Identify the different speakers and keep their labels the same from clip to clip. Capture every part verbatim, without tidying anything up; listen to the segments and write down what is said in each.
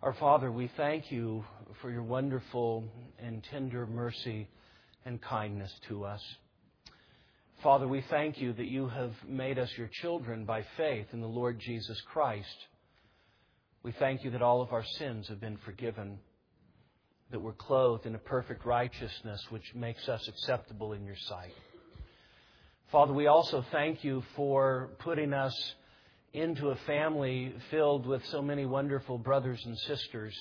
Speaker 1: Our Father, we thank you for your wonderful and tender mercy and kindness to us. Father, we thank you that you have made us your children by faith in the Lord Jesus Christ. We thank you that all of our sins have been forgiven, that we're clothed in a perfect righteousness which makes us acceptable in your sight. Father, we also thank you for putting us into a family filled with so many wonderful brothers and sisters.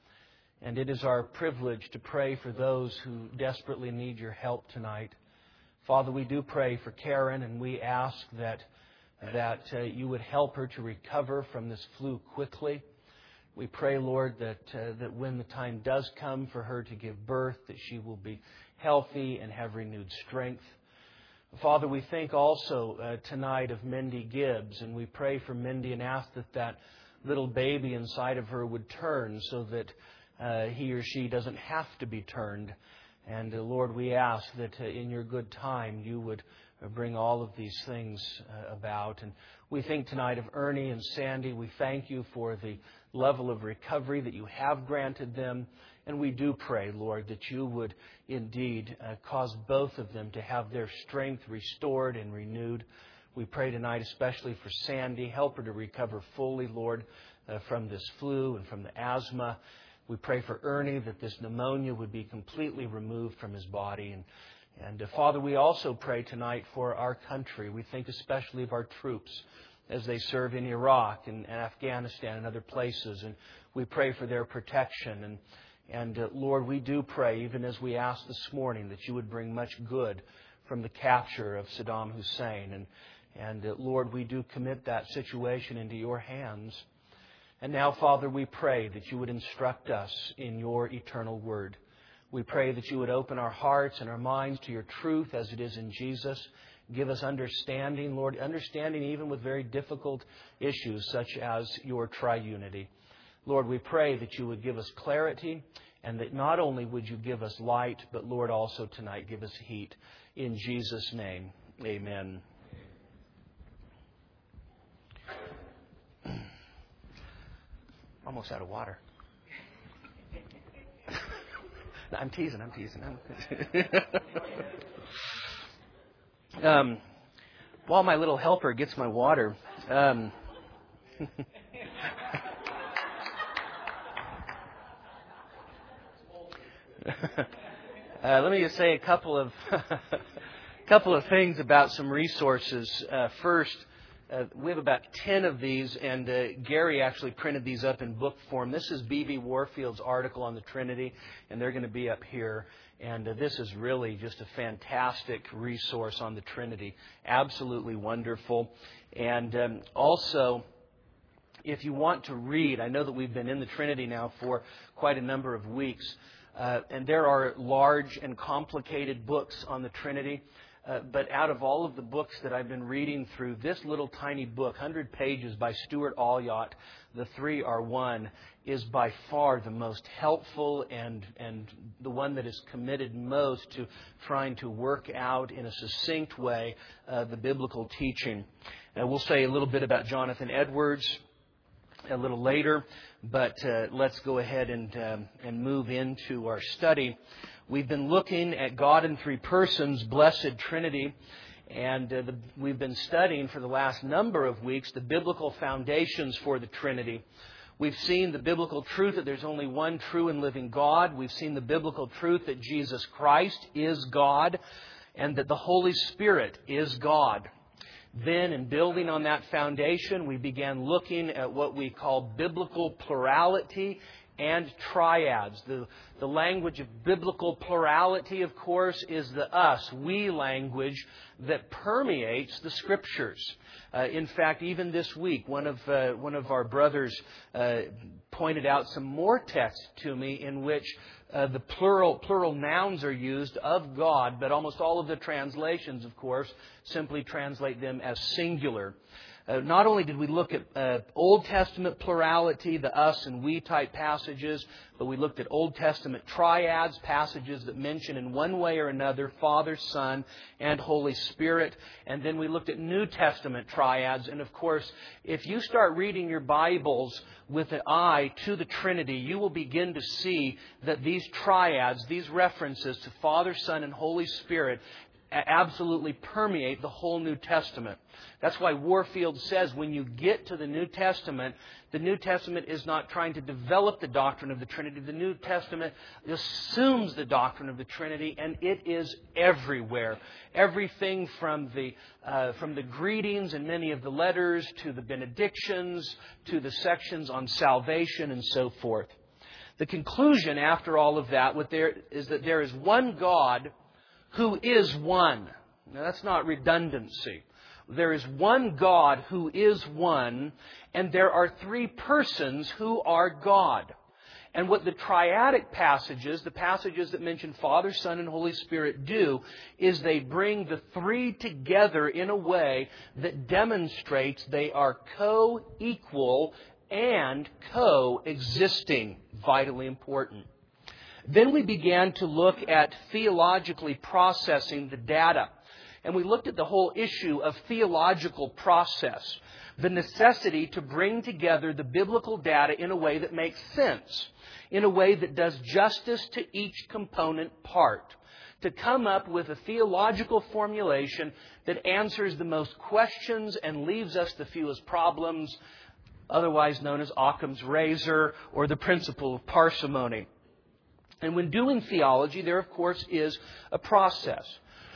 Speaker 1: And it is our privilege to pray for those who desperately need your help tonight. Father, we do pray for Karen, and we ask that that uh, you would help her to recover from this flu quickly. We pray, Lord, that uh, that when the time does come for her to give birth, that she will be healthy and have renewed strength. Father, we think also uh, tonight of Mindy Gibbs, and we pray for Mindy and ask that that little baby inside of her would turn so that uh, he or she doesn't have to be turned. And uh, Lord, we ask that uh, in your good time you would uh, bring all of these things uh, about. And we think tonight of Ernie and Sandy. We thank you for the level of recovery that you have granted them. And we do pray, Lord, that you would indeed uh, cause both of them to have their strength restored and renewed. We pray tonight especially for Sandy. Help her to recover fully, Lord, uh, from this flu and from the asthma. We pray for Ernie that this pneumonia would be completely removed from his body. And, and uh, Father, we also pray tonight for our country. We think especially of our troops as they serve in Iraq and, and Afghanistan and other places. And we pray for their protection. And And uh, Lord, we do pray, even as we asked this morning, that you would bring much good from the capture of Saddam Hussein. And, and uh, Lord, we do commit that situation into your hands. And now, Father, we pray that you would instruct us in your eternal word. We pray that you would open our hearts and our minds to your truth as it is in Jesus. Give us understanding, Lord, understanding even with very difficult issues such as your triunity. Lord, we pray that you would give us clarity and that not only would you give us light, but Lord, also tonight give us heat. In Jesus' name, amen. Almost out of water. No, I'm teasing, I'm teasing. I'm um, while my little helper gets my water... Um, Uh, let me just say a couple of couple of things about some resources. Uh, first, uh, we have about ten of these, and uh, Gary actually printed these up in book form. This is B B Warfield's article on the Trinity, and they're going to be up here. And uh, this is really just a fantastic resource on the Trinity. Absolutely wonderful. And um, also, if you want to read, I know that we've been in the Trinity now for quite a number of weeks. Uh, and there are large and complicated books on the Trinity. Uh, but out of all of the books that I've been reading through, this little tiny book, one hundred pages by Stuart Alyatt, The Three Are One, is by far the most helpful and, and the one that is committed most to trying to work out in a succinct way uh, the biblical teaching. Uh, we'll say a little bit about Jonathan Edwards a little later, but uh, let's go ahead and um, and move into our study. We've been looking at God in three persons, Blessed Trinity, and uh, the, we've been studying for the last number of weeks the biblical foundations for the Trinity. We've seen the biblical truth that there's only one true and living God. We've seen the biblical truth that Jesus Christ is God and that the Holy Spirit is God. Then, in building on that foundation, we began looking at what we call biblical plurality and triads. The, the language of biblical plurality, of course, is the us, we language that permeates the Scriptures. Uh, in fact, even this week, one of uh, one of our brothers uh, pointed out some more texts to me in which uh, the plural plural nouns are used of God, but almost all of the translations, of course, simply translate them as singular. Uh, not only did we look at uh, Old Testament plurality, the us and we type passages, but we looked at Old Testament triads, passages that mention in one way or another Father, Son, and Holy Spirit. And then we looked at New Testament triads. And of course, if you start reading your Bibles with an eye to the Trinity, you will begin to see that these triads, these references to Father, Son, and Holy Spirit absolutely permeate the whole New Testament. That's why Warfield says when you get to the New Testament, the New Testament is not trying to develop the doctrine of the Trinity. The New Testament assumes the doctrine of the Trinity, and it is everywhere. Everything from the uh, from the greetings in many of the letters to the benedictions to the sections on salvation and so forth. The conclusion after all of that what there is that there is one God who is one. Now, that's not redundancy. There is one God who is one, and there are three persons who are God. And what the triadic passages, the passages that mention Father, Son, and Holy Spirit do, is they bring the three together in a way that demonstrates they are co-equal and co-existing. Vitally important. Then we began to look at theologically processing the data. And we looked at the whole issue of theological process. The necessity to bring together the biblical data in a way that makes sense. In a way that does justice to each component part. To come up with a theological formulation that answers the most questions and leaves us the fewest problems. Otherwise known as Occam's razor or the principle of parsimony. And when doing theology, there, of course, is a process.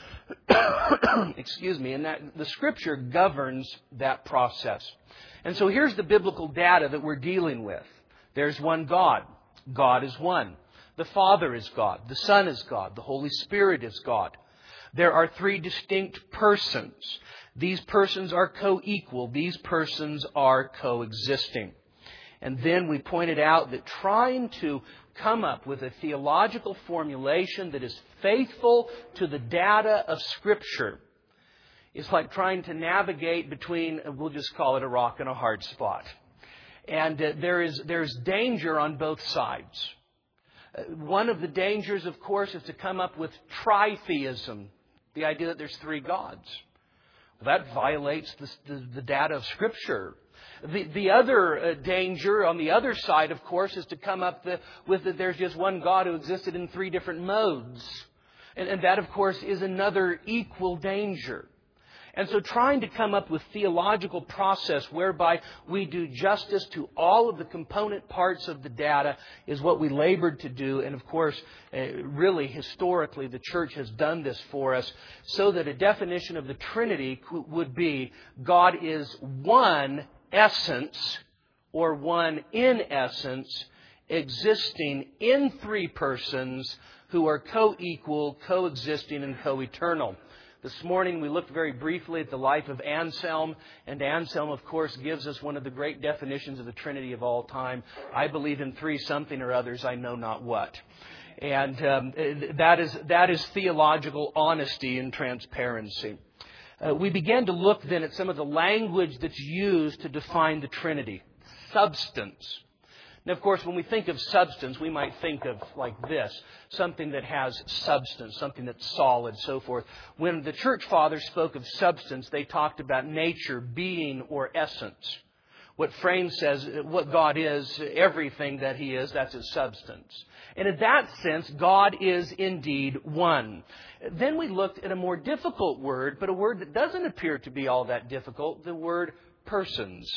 Speaker 1: Excuse me. And that the Scripture governs that process. And so here's the biblical data that we're dealing with. There's one God. God is one. The Father is God. The Son is God. The Holy Spirit is God. There are three distinct persons. These persons are co-equal. These persons are coexisting. And then we pointed out that trying to come up with a theological formulation that is faithful to the data of Scripture is like trying to navigate between, we'll just call it a rock and a hard spot. And uh, there is there's danger on both sides. Uh, one of the dangers, of course, is to come up with tritheism, the idea that there's three gods. Well, that violates the, the, the data of Scripture. The, the other uh, danger on the other side, of course, is to come up the, with that there's just one God who existed in three different modes. And, and that, of course, is another equal danger. And so trying to come up with theological process whereby we do justice to all of the component parts of the data is what we labored to do. And of course, uh, really historically, the church has done this for us so that a definition of the Trinity would be God is one essence or one in essence existing in three persons who are co-equal, coexisting, and co-eternal. This morning we looked very briefly at the life of Anselm, and Anselm, of course, gives us one of the great definitions of the Trinity of all time. I believe in three something or others, I know not what. And um, that is that is theological honesty and transparency. Uh, we began to look then at some of the language that's used to define the Trinity. Substance. Now, of course, when we think of substance, we might think of like this, something that has substance, something that's solid, so forth. When the church fathers spoke of substance, they talked about nature, being, or essence. What Frame says, what God is, everything that He is, that's His substance. And in that sense, God is indeed one. Then we looked at a more difficult word, but a word that doesn't appear to be all that difficult, the word persons.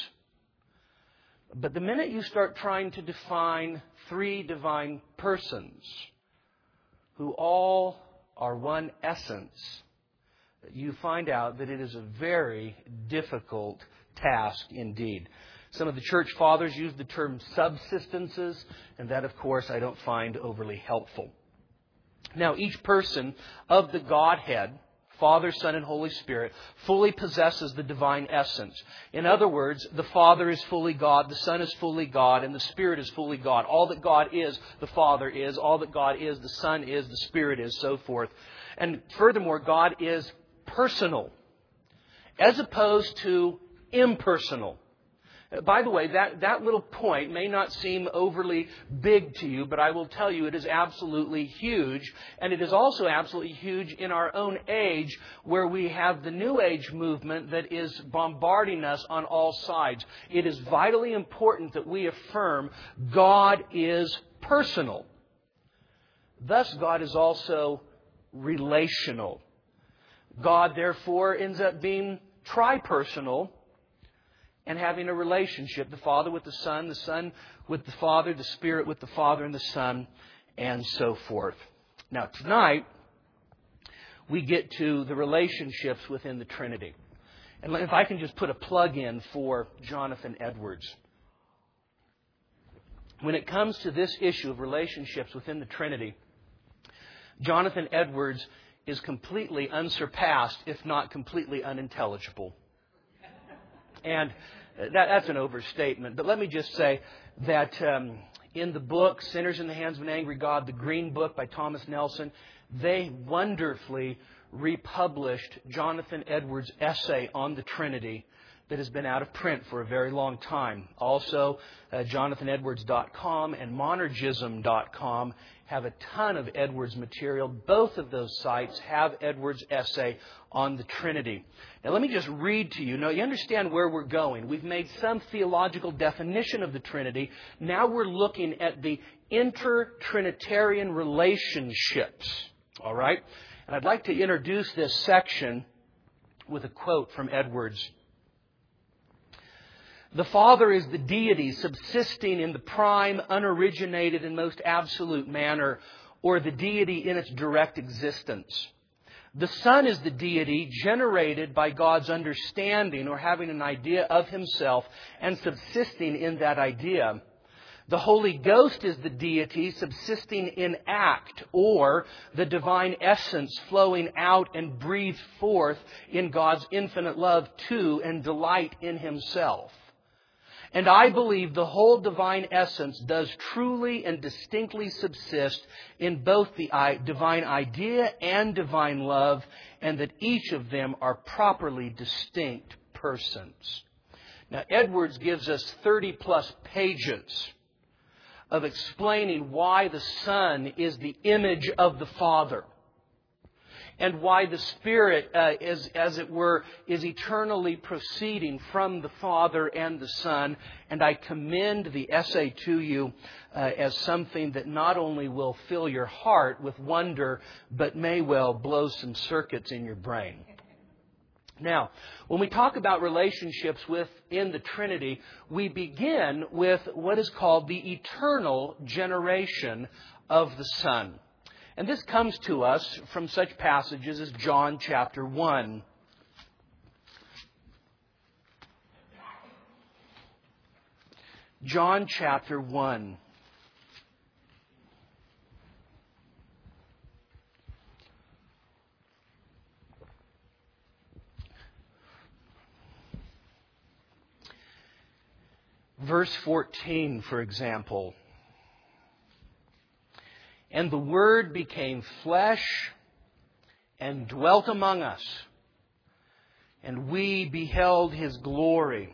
Speaker 1: But the minute you start trying to define three divine persons who all are one essence, you find out that it is a very difficult task indeed. Some of the church fathers use the term subsistences, and that, of course, I don't find overly helpful. Now, each person of the Godhead, Father, Son, and Holy Spirit, fully possesses the divine essence. In other words, the Father is fully God, the Son is fully God, and the Spirit is fully God. All that God is, the Father is. All that God is, the Son is, the Spirit is, so forth. And furthermore, God is personal, as opposed to impersonal. By the way, that, that little point may not seem overly big to you, but I will tell you it is absolutely huge. And it is also absolutely huge in our own age, where we have the New Age movement that is bombarding us on all sides. It is vitally important that we affirm God is personal. Thus, God is also relational. God, therefore, ends up being tri-personal, and having a relationship, the Father with the Son, the Son with the Father, the Spirit with the Father and the Son, and so forth. Now, tonight, we get to the relationships within the Trinity. And if I can just put a plug in for Jonathan Edwards. When it comes to this issue of relationships within the Trinity, Jonathan Edwards is completely unsurpassed, if not completely unintelligible. And that, that's an overstatement. But let me just say that um, in the book, Sinners in the Hands of an Angry God, the Green Book by Thomas Nelson, they wonderfully republished Jonathan Edwards' essay on the Trinity that has been out of print for a very long time. Also, uh, jonathan edwards dot com and monergism dot com have a ton of Edwards material. Both of those sites have Edwards' essay on the Trinity. Now, let me just read to you. Now, you understand where we're going. We've made some theological definition of the Trinity. Now we're looking at the inter-Trinitarian relationships. All right? And I'd like to introduce this section with a quote from Edwards. The Father is the deity subsisting in the prime, unoriginated, and most absolute manner, or the deity in its direct existence. The Son is the deity generated by God's understanding or having an idea of Himself and subsisting in that idea. The Holy Ghost is the deity subsisting in act, or the divine essence flowing out and breathed forth in God's infinite love to and delight in Himself. And I believe the whole divine essence does truly and distinctly subsist in both the divine idea and divine love, and that each of them are properly distinct persons. Now, Edwards gives us thirty plus pages of explaining why the Son is the image of the Father, and why the Spirit, uh, is, as it were, is eternally proceeding from the Father and the Son. And I commend the essay to you uh, as something that not only will fill your heart with wonder, but may well blow some circuits in your brain. Now, when we talk about relationships within the Trinity, we begin with what is called the eternal generation of the Son. And this comes to us from such passages as John chapter one. John chapter one. Verse fourteen, for example. And the Word became flesh and dwelt among us, and we beheld His glory.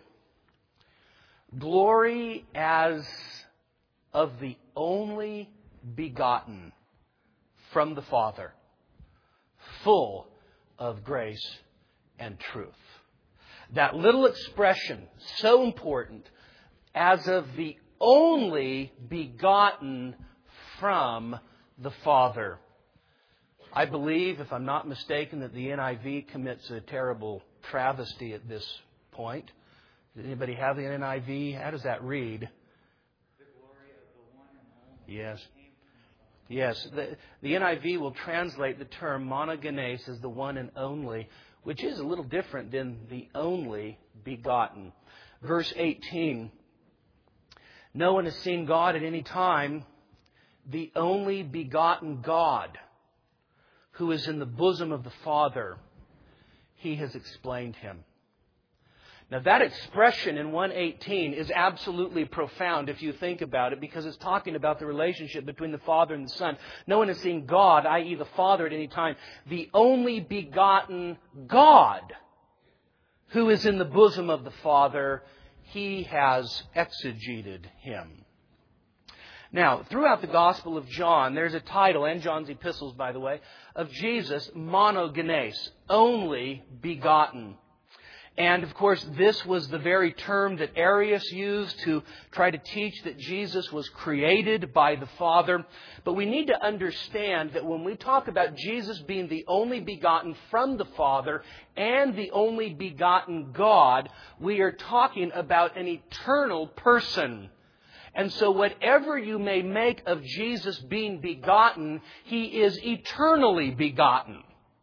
Speaker 1: Glory as of the only begotten from the Father, full of grace and truth. That little expression, so important, as of the only begotten from the Father. I believe, if I'm not mistaken, that the N I V commits a terrible travesty at this point. Does anybody have the N I V? How does that read?
Speaker 2: The glory of the one and only.
Speaker 1: Yes. Yes. The, the N I V will translate the term monogenes as the one and only, which is a little different than the only begotten. Verse eighteen. No one has seen God at any time. The only begotten God, who is in the bosom of the Father, He has explained Him. Now that expression in one eighteen is absolutely profound if you think about it, because it's talking about the relationship between the Father and the Son. No one has seen God, that is the Father, at any time. The only begotten God, who is in the bosom of the Father, He has exegeted Him. Now, throughout the Gospel of John, there's a title, and John's epistles, by the way, of Jesus, monogenes, only begotten. And, of course, this was the very term that Arius used to try to teach that Jesus was created by the Father. But we need to understand that when we talk about Jesus being the only begotten from the Father and the only begotten God, we are talking about an eternal person. And so whatever you may make of Jesus being begotten, He is eternally begotten.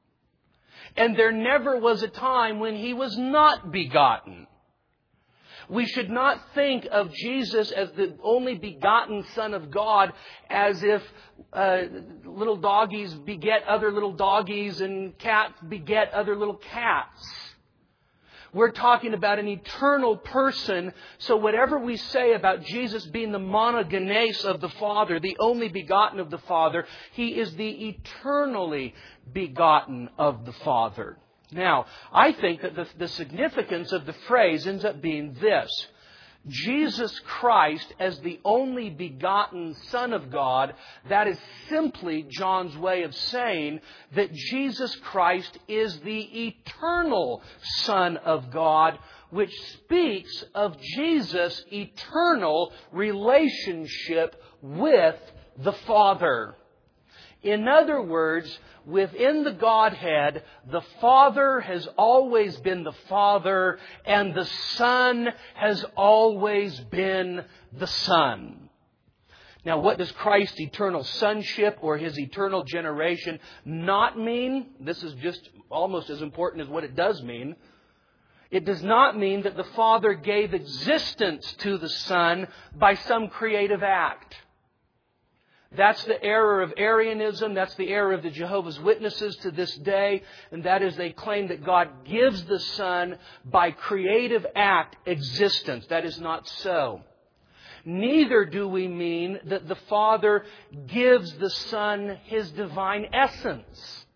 Speaker 1: And there never was a time when He was not begotten. We should not think of Jesus as the only begotten Son of God as if uh, little doggies beget other little doggies and cats beget other little cats. We're talking about an eternal person, so whatever we say about Jesus being the monogenes of the Father, the only begotten of the Father, He is the eternally begotten of the Father. Now, I think that the, the significance of the phrase ends up being this. Jesus Christ as the only begotten Son of God, that is simply John's way of saying that Jesus Christ is the eternal Son of God, which speaks of Jesus' eternal relationship with the Father. In other words, within the Godhead, the Father has always been the Father, and the Son has always been the Son. Now, what does Christ's eternal sonship or His eternal generation not mean? This is just almost as important as what it does mean. It does not mean that the Father gave existence to the Son by some creative act. That's the error of Arianism. That's the error of the Jehovah's Witnesses to this day. And that is they claim that God gives the Son by creative act existence. That is not so. Neither do we mean that the Father gives the Son His divine essence.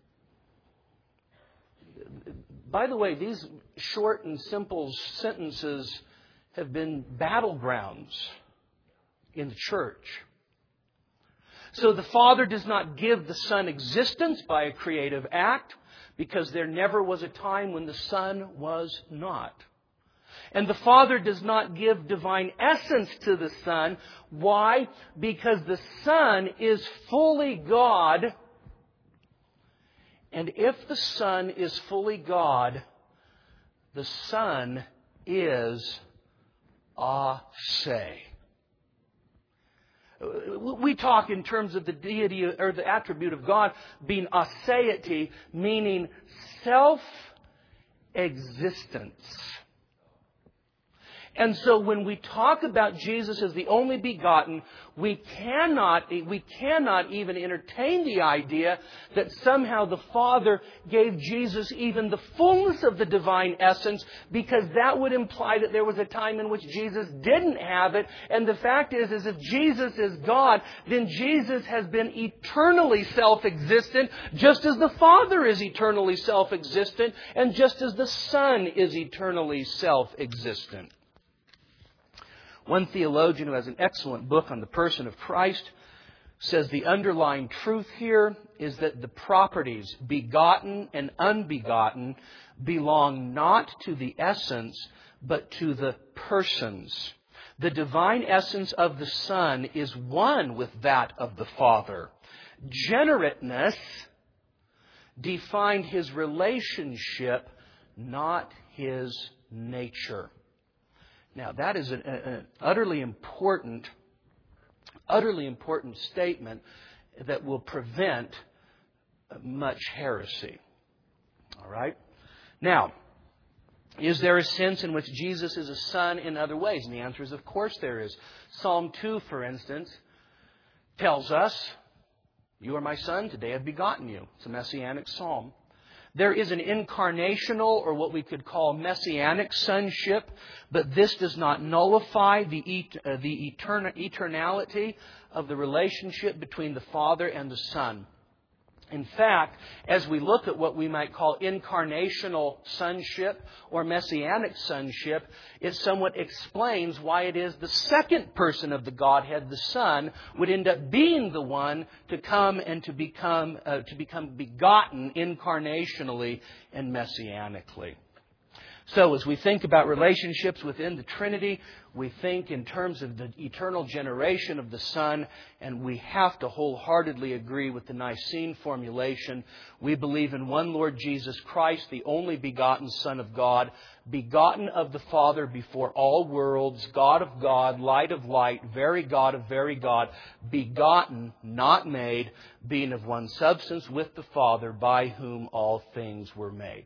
Speaker 1: By the way, these short and simple sentences have been battlegrounds in the church. So the Father does not give the Son existence by a creative act, because there never was a time when the Son was not. And the Father does not give divine essence to the Son. Why? Because the Son is fully God. And if the Son is fully God, the Son is ase. We talk in terms of the deity or the attribute of God being aseity, meaning self-existence. And so when we talk about Jesus as the only begotten, we cannot, we cannot even entertain the idea that somehow the Father gave Jesus even the fullness of the divine essence, because that would imply that there was a time in which Jesus didn't have it. And the fact is, is if Jesus is God, then Jesus has been eternally self-existent, just as the Father is eternally self-existent, and just as the Son is eternally self-existent. One theologian who has an excellent book on the person of Christ says the underlying truth here is that the properties begotten and unbegotten belong not to the essence, but to the persons. The divine essence of the Son is one with that of the Father. Generateness defined His relationship, not His nature. Now, that is an, an utterly important, utterly important statement that will prevent much heresy. All right? Now, is there a sense in which Jesus is a son in other ways? And the answer is, of course there is. Psalm two, for instance, tells us, "You are my son, today I've begotten you." It's a messianic psalm. There is an incarnational, or what we could call messianic sonship, but this does not nullify the, et- uh, the etern- eternality of the relationship between the Father and the Son. In fact, as we look at what we might call incarnational sonship or messianic sonship, it somewhat explains why it is the second person of the Godhead, the Son, would end up being the one to come and to become uh, to become begotten incarnationally and messianically. So as we think about relationships within the Trinity, we think in terms of the eternal generation of the Son, and we have to wholeheartedly agree with the Nicene formulation. We believe in one Lord Jesus Christ, the only begotten Son of God, begotten of the Father before all worlds, God of God, light of light, very God of very God, begotten, not made, being of one substance with the Father, by whom all things were made.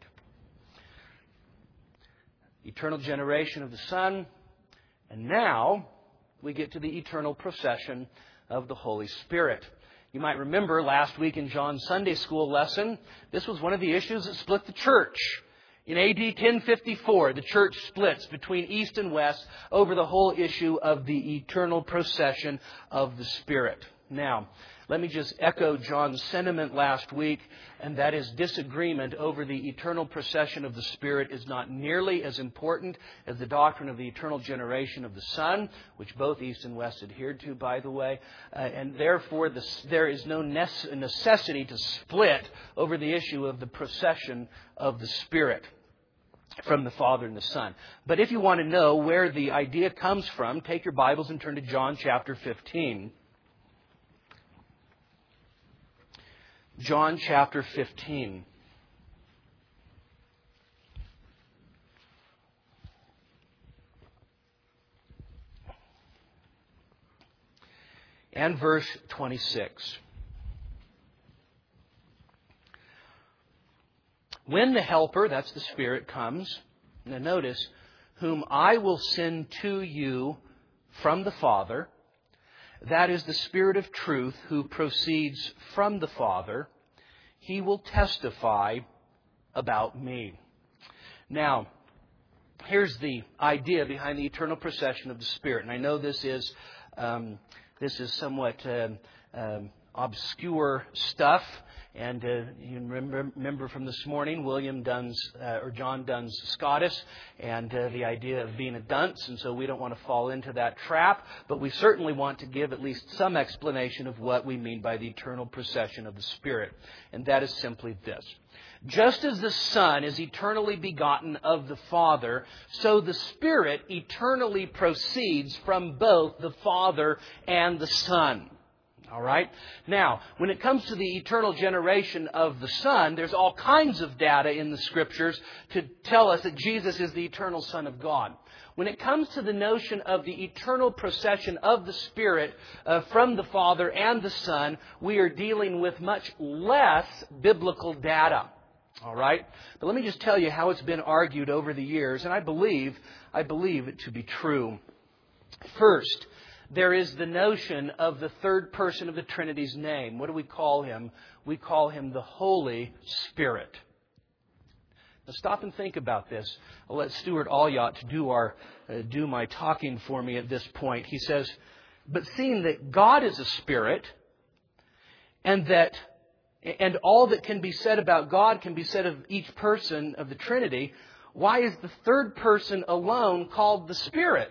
Speaker 1: Eternal generation of the Son. And now we get to the eternal procession of the Holy Spirit. You might remember last week in John's Sunday school lesson, this was one of the issues that split the church. In A D ten fifty-four, the church splits between East and West over the whole issue of the eternal procession of the Spirit. Now, let me just echo John's sentiment last week, and that is disagreement over the eternal procession of the Spirit is not nearly as important as the doctrine of the eternal generation of the Son, which both East and West adhered to, by the way. Uh, and therefore, the, there is no necessity to split over the issue of the procession of the Spirit from the Father and the Son. But if you want to know where the idea comes from, take your Bibles and turn to John chapter fifteen. John chapter fifteen. And verse twenty-six. When the Helper, that's the Spirit, comes, now notice, whom I will send to you from the Father, that is the Spirit of truth who proceeds from the Father, He will testify about me. Now, here's the idea behind the eternal procession of the Spirit. And I know this is um, this is somewhat uh, um, obscure stuff. And uh, you remember, remember from this morning, William Dunn's, uh, or John Dunn's Scotus, and uh, the idea of being a dunce, and so we don't want to fall into that trap, but we certainly want to give at least some explanation of what we mean by the eternal procession of the Spirit. And that is simply this. Just as the Son is eternally begotten of the Father, so the Spirit eternally proceeds from both the Father and the Son. All right? Now, when it comes to the eternal generation of the Son, there's all kinds of data in the Scriptures to tell us that Jesus is the eternal Son of God. When it comes to the notion of the eternal procession of the Spirit uh, from the Father and the Son, we are dealing with much less biblical data. All right? But let me just tell you how it's been argued over the years, and I believe, I believe it to be true. First, there is the notion of the third person of the Trinity's name. What do we call Him? We call Him the Holy Spirit. Now stop and think about this. I'll let Stuart Alyatt do our uh, do my talking for me at this point. He says, but seeing that God is a Spirit, and that and all that can be said about God can be said of each person of the Trinity, why is the third person alone called the Spirit?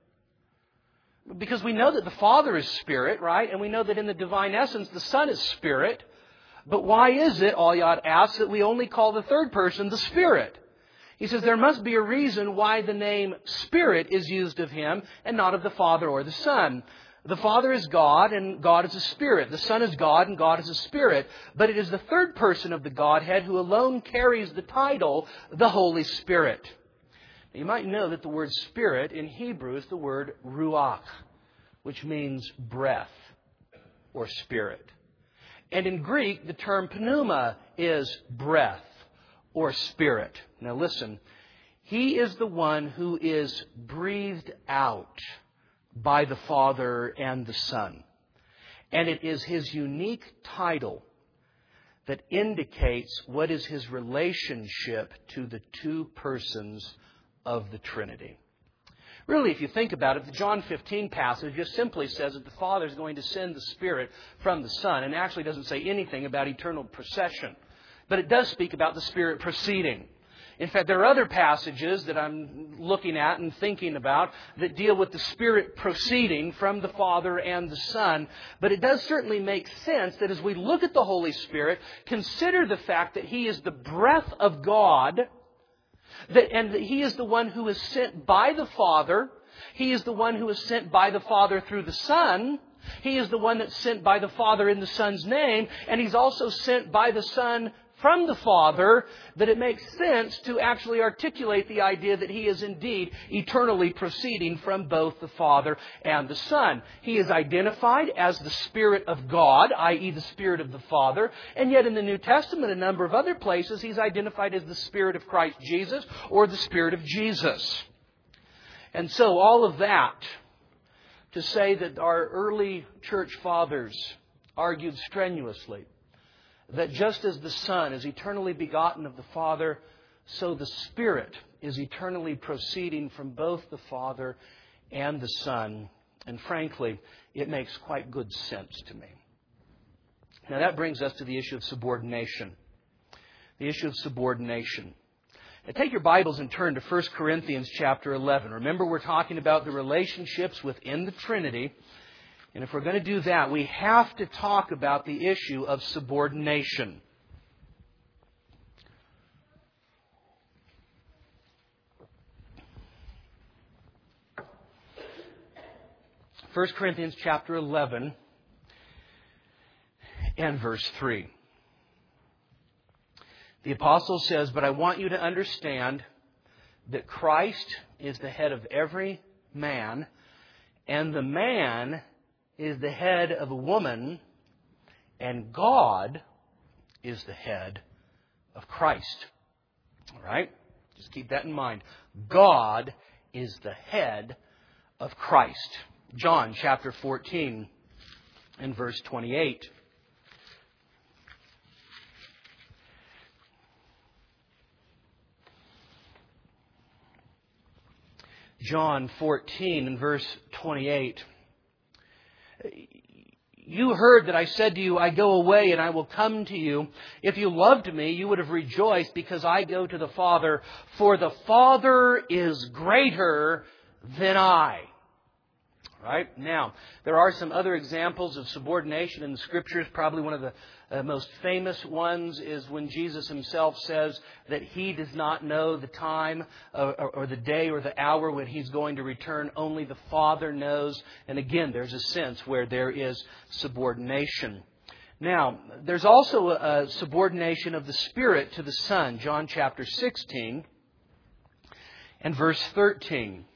Speaker 1: Because we know that the Father is Spirit, right? And we know that in the divine essence, the Son is Spirit. But why is it, Alyatt asks, that we only call the third person the Spirit? He says there must be a reason why the name Spirit is used of Him and not of the Father or the Son. The Father is God and God is a Spirit. The Son is God and God is a Spirit. But it is the third person of the Godhead who alone carries the title, the Holy Spirit. You might know that the word Spirit in Hebrew is the word ruach, which means breath or spirit. And in Greek, the term pneuma is breath or spirit. Now listen, He is the one who is breathed out by the Father and the Son. And it is His unique title that indicates what is His relationship to the two persons of the Trinity. Really, if you think about it, the John fifteen passage just simply says that the Father is going to send the Spirit from the Son, and actually doesn't say anything about eternal procession. But it does speak about the Spirit proceeding. In fact, there are other passages that I'm looking at and thinking about that deal with the Spirit proceeding from the Father and the Son. But it does certainly make sense that as we look at the Holy Spirit, consider the fact that He is the breath of God, that, and that He is the one who is sent by the Father. He is the one who is sent by the Father through the Son. He is the one that's sent by the Father in the Son's name. And He's also sent by the Son from the Father, that it makes sense to actually articulate the idea that He is indeed eternally proceeding from both the Father and the Son. He is identified as the Spirit of God, that is the Spirit of the Father, and yet in the New Testament, a number of other places, He's identified as the Spirit of Christ Jesus or the Spirit of Jesus. And so all of that to say that our early church fathers argued strenuously that just as the Son is eternally begotten of the Father, so the Spirit is eternally proceeding from both the Father and the Son. And frankly, it makes quite good sense to me. Now that brings us to the issue of subordination. The issue of subordination. Now take your Bibles and turn to First Corinthians chapter eleven. Remember, we're talking about the relationships within the Trinity. And if we're going to do that, we have to talk about the issue of subordination. First Corinthians chapter eleven and verse three. The apostle says, "But I want you to understand that Christ is the head of every man, and the man is the head of a woman, and God is the head of Christ." All right? Just keep that in mind. God is the head of Christ. John chapter fourteen and verse twenty-eight. John fourteen and verse twenty-eight. "You heard that I said to you, I go away and I will come to you. If you loved me, you would have rejoiced because I go to the Father, for the Father is greater than I." Right? Now, there are some other examples of subordination in the Scriptures. Probably one of the uh, most famous ones is when Jesus Himself says that He does not know the time uh, or, or the day or the hour when He's going to return. Only the Father knows. And again, there's a sense where there is subordination. Now, there's also a, a subordination of the Spirit to the Son. John chapter sixteen and verse thirteen.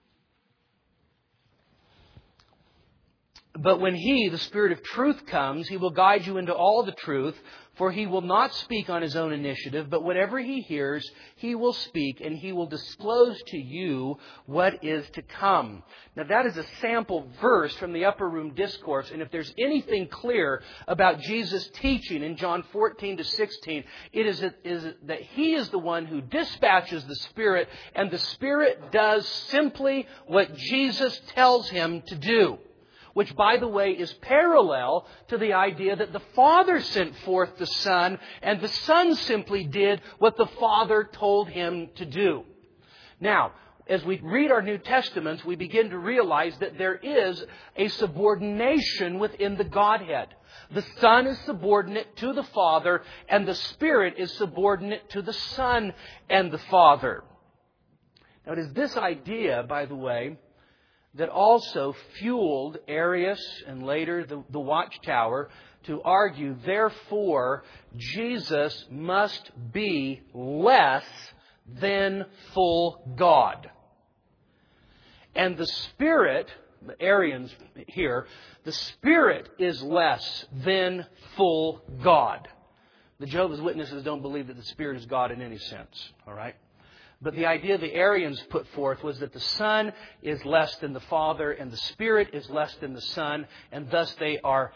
Speaker 1: "But when He, the Spirit of truth, comes, He will guide you into all the truth, for He will not speak on His own initiative, but whatever He hears, He will speak, and He will disclose to you what is to come." Now that is a sample verse from the Upper Room Discourse, and if there's anything clear about Jesus' teaching in John fourteen to sixteen, it is that, is that He is the one who dispatches the Spirit, and the Spirit does simply what Jesus tells Him to do. Which, by the way, is parallel to the idea that the Father sent forth the Son, and the Son simply did what the Father told Him to do. Now, as we read our New Testaments, we begin to realize that there is a subordination within the Godhead. The Son is subordinate to the Father, and the Spirit is subordinate to the Son and the Father. Now, it is this idea, by the way, that also fueled Arius and later the, the Watchtower to argue, therefore, Jesus must be less than full God. And the Spirit, the Arians here, the Spirit is less than full God. The Jehovah's Witnesses don't believe that the Spirit is God in any sense. All right? But the idea the Arians put forth was that the Son is less than the Father and the Spirit is less than the Son, and thus they are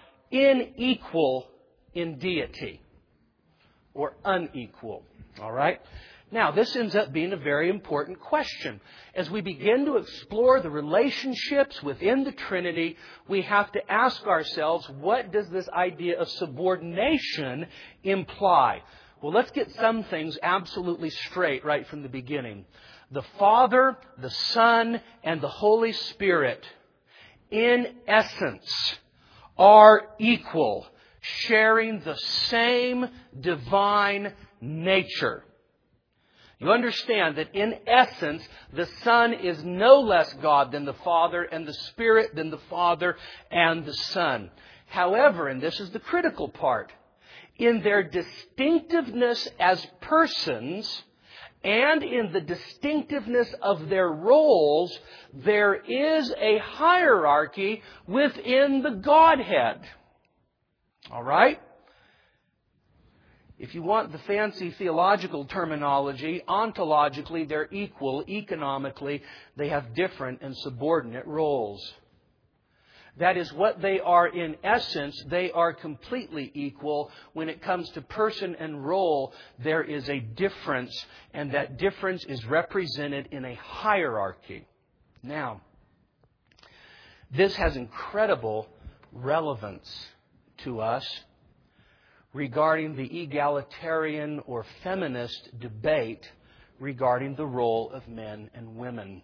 Speaker 1: unequal in deity, or unequal. All right? Now, this ends up being a very important question. As we begin to explore the relationships within the Trinity, we have to ask ourselves, what does this idea of subordination imply? Well, let's get some things absolutely straight right from the beginning. The Father, the Son, and the Holy Spirit, in essence, are equal, sharing the same divine nature. You understand that in essence, the Son is no less God than the Father, and the Spirit than the Father and the Son. However, and this is the critical part, in their distinctiveness as persons and in the distinctiveness of their roles, there is a hierarchy within the Godhead. All right? If you want the fancy theological terminology, ontologically they're equal. Economically, they have different and subordinate roles. That is what they are in essence. They are completely equal. When it comes to person and role, there is a difference, and that difference is represented in a hierarchy. Now, this has incredible relevance to us regarding the egalitarian or feminist debate regarding the role of men and women.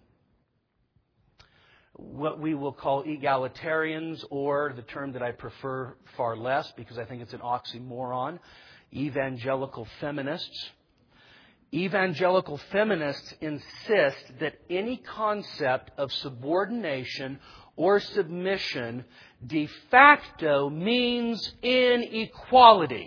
Speaker 1: What we will call egalitarians, or the term that I prefer far less because I think it's an oxymoron, evangelical feminists. Evangelical feminists insist that any concept of subordination or submission de facto means inequality.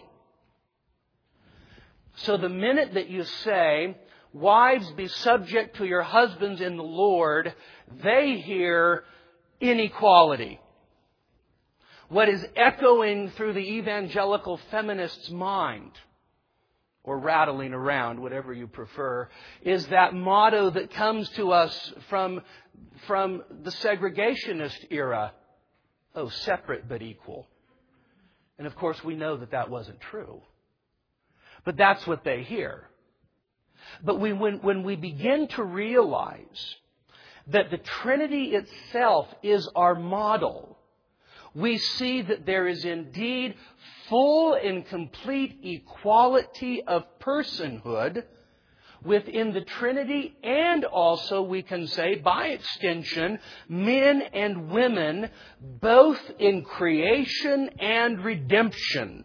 Speaker 1: So the minute that you say, wives, be subject to your husbands in the Lord, they hear inequality. What is echoing through the evangelical feminist's mind, or rattling around, whatever you prefer, is that motto that comes to us from, from the segregationist era. Oh, separate but equal. And of course we know that that wasn't true. But that's what they hear. But we, when, when we begin to realize that the Trinity itself is our model, we see that there is indeed full and complete equality of personhood within the Trinity, and also, we can say, by extension, men and women, both in creation and redemption.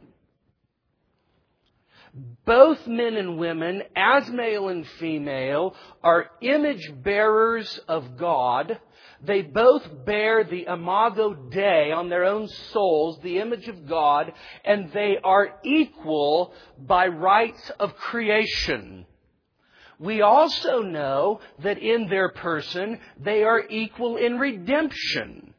Speaker 1: Both men and women, as male and female, are image bearers of God. They both bear the imago Dei on their own souls, the image of God, and they are equal by rights of creation. We also know that in their person, they are equal in redemption.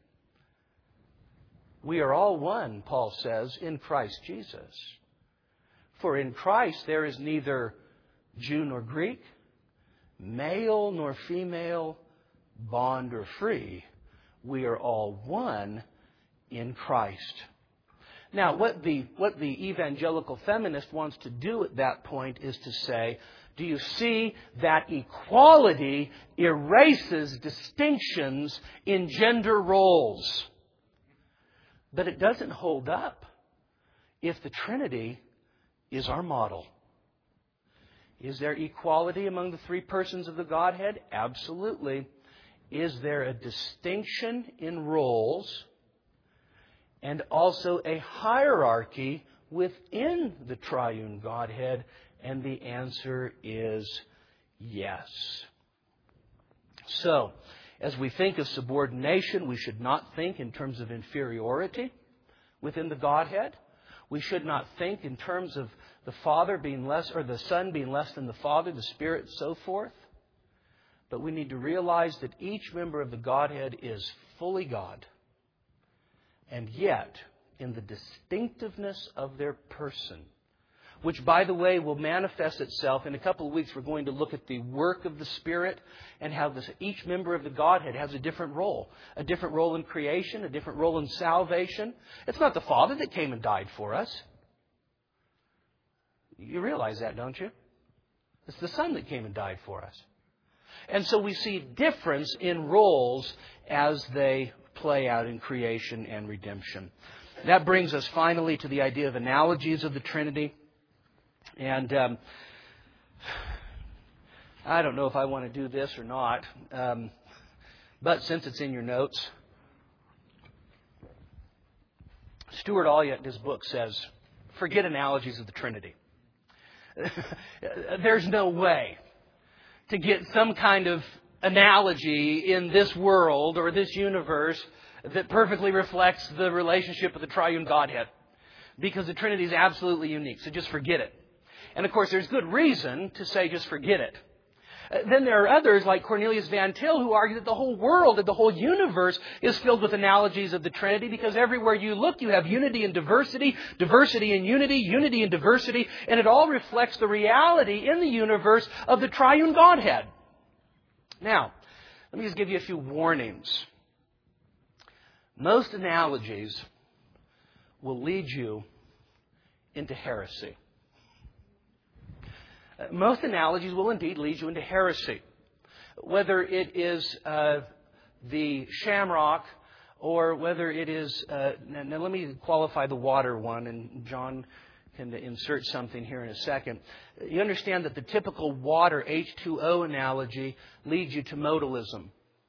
Speaker 1: We are all one, Paul says, in Christ Jesus. For in Christ there is neither Jew nor Greek, male nor female, bond or free. We are all one in Christ. Now, what the, what the evangelical feminist wants to do at that point is to say, do you see that equality erases distinctions in gender roles? But it doesn't hold up if the Trinity is our model. Is there equality among the three persons of the Godhead? Absolutely. Is there a distinction in roles and also a hierarchy within the triune Godhead? And the answer is yes. So, as we think of subordination, we should not think in terms of inferiority within the Godhead. We should not think in terms of the Father being less, or the Son being less than the Father, the Spirit, and so forth. But we need to realize that each member of the Godhead is fully God. And yet, in the distinctiveness of their person, which, by the way, will manifest itself. In a couple of weeks, we're going to look at the work of the Spirit and how this, each member of the Godhead has a different role. A different role in creation, a different role in salvation. It's not the Father that came and died for us. You realize that, don't you? It's the Son that came and died for us. And so we see difference in roles as they play out in creation and redemption. That brings us finally to the idea of analogies of the Trinity. And um, I don't know if I want to do this or not, um, but since it's in your notes, Stuart Olyott in his book says, forget analogies of the Trinity. There's no way to get some kind of analogy in this world or this universe that perfectly reflects the relationship of the triune Godhead. Because the Trinity is absolutely unique, so just forget it. And of course, there's good reason to say just forget it. Then there are others like Cornelius Van Til who argue that the whole world, that the whole universe is filled with analogies of the Trinity because everywhere you look you have unity and diversity, diversity and unity, unity and diversity, and it all reflects the reality in the universe of the triune Godhead. Now, let me just give you a few warnings. Most analogies will lead you into heresy. Most analogies will indeed lead you into heresy. Whether it is uh, the shamrock or whether it is... Uh, now let me qualify the water one, and John can insert something here in a second. You understand that the typical water H two O analogy leads you to modalism.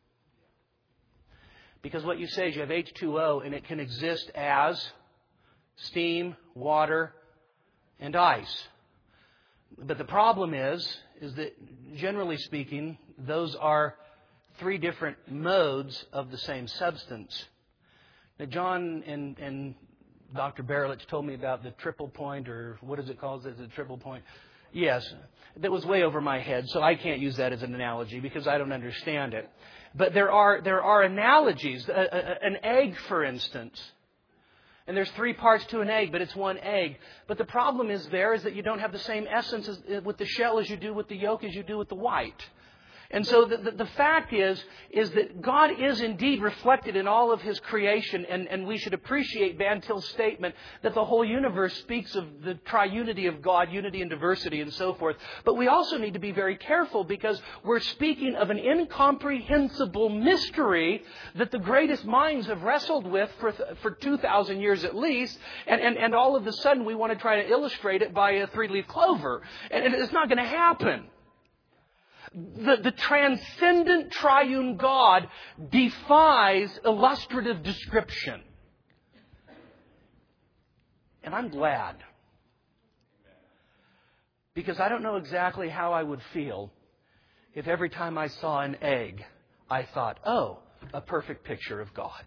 Speaker 1: Because what you say is you have H two O and it can exist as steam, water, and ice. But the problem is, is that generally speaking, those are three different modes of the same substance. Now, John and, and Doctor Berlich told me about the triple point, or what is it called? Is it a triple point? Yes. That was way over my head, so I can't use that as an analogy because I don't understand it. But there are, there are analogies. A, a, an egg, for instance. And there's three parts to an egg, but it's one egg. But the problem is there is that you don't have the same essence as, with the shell as you do with the yolk as you do with the white. And so the, the, the fact is, is that God is indeed reflected in all of His creation, and, and we should appreciate Van Til's statement that the whole universe speaks of the triunity of God, unity and diversity and so forth. But we also need to be very careful because we're speaking of an incomprehensible mystery that the greatest minds have wrestled with for, for two thousand years at least, and, and, and all of a sudden we want to try to illustrate it by a three-leaf clover. And, and it's not going to happen. The, the transcendent triune God defies illustrative description. And I'm glad. Because I don't know exactly how I would feel if every time I saw an egg, I thought, oh, a perfect picture of God.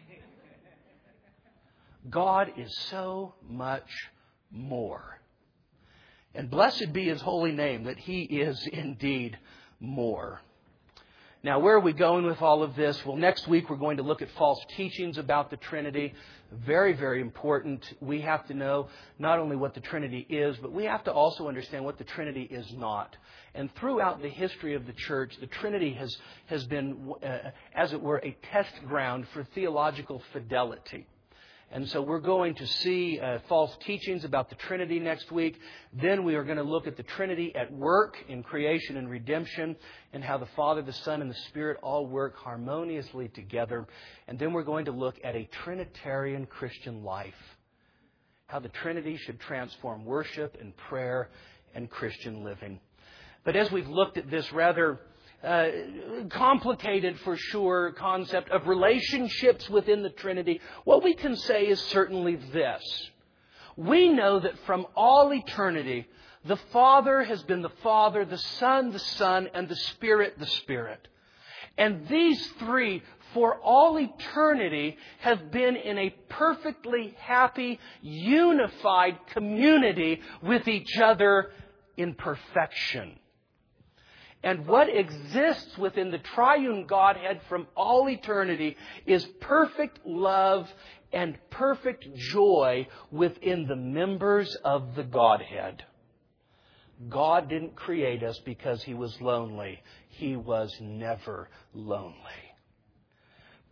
Speaker 1: God is so much more. And blessed be His holy name that He is indeed more. Now, where are we going with all of this? Well, next week we're going to look at false teachings about the Trinity. Very, very important. We have to know not only what the Trinity is, but we have to also understand what the Trinity is not. And throughout the history of the church, the Trinity has, has been, uh, as it were, a test ground for theological fidelity. And so we're going to see uh, false teachings about the Trinity next week. Then we are going to look at the Trinity at work in creation and redemption and how the Father, the Son, and the Spirit all work harmoniously together. And then we're going to look at a Trinitarian Christian life. How the Trinity should transform worship and prayer and Christian living. But as we've looked at this rather Uh, complicated for sure concept of relationships within the Trinity, what we can say is certainly this. We know that from all eternity, the Father has been the Father, the Son, the Son, and the Spirit, the Spirit. And these three, for all eternity, have been in a perfectly happy, unified community with each other in perfection. And what exists within the triune Godhead from all eternity is perfect love and perfect joy within the members of the Godhead. God didn't create us because He was lonely. He was never lonely.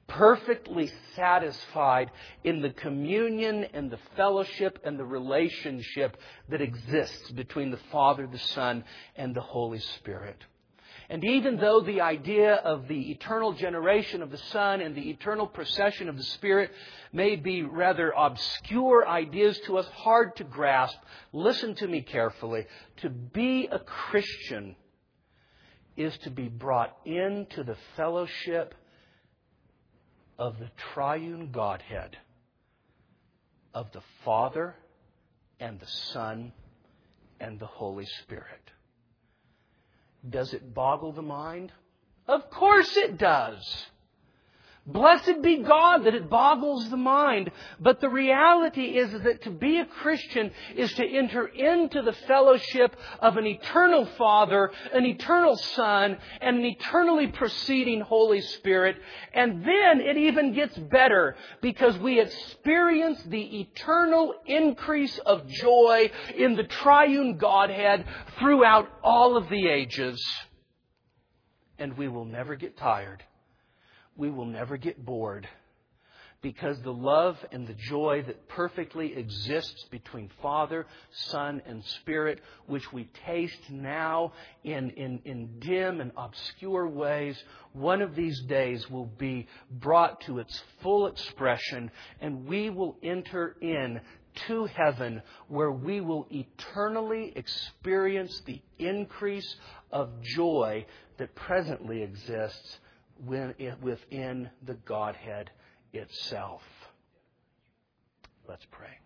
Speaker 1: perfectly satisfied in the communion and the fellowship and the relationship that exists between the Father, the Son, and the Holy Spirit. And even though the idea of the eternal generation of the Son and the eternal procession of the Spirit may be rather obscure ideas to us, hard to grasp, listen to me carefully. To be a Christian is to be brought into the fellowship of the triune Godhead, of the Father and the Son and the Holy Spirit. Does it boggle the mind? Of course it does. Blessed be God that it boggles the mind. But the reality is that to be a Christian is to enter into the fellowship of an eternal Father, an eternal Son, and an eternally proceeding Holy Spirit. And then it even gets better because we experience the eternal increase of joy in the triune Godhead throughout all of the ages. And we will never get tired. We will never get bored, because the love and the joy that perfectly exists between Father, Son, and Spirit, which we taste now in, in, in dim and obscure ways, one of these days will be brought to its full expression, and we will enter in to heaven, where we will eternally experience the increase of joy that presently exists within the Godhead itself. Let's pray.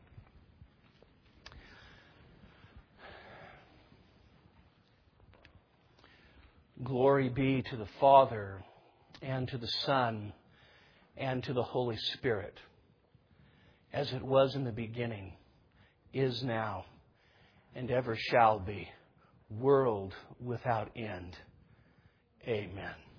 Speaker 1: Glory be to the Father, and to the Son, and to the Holy Spirit, as it was in the beginning, is now, and ever shall be, world without end. Amen.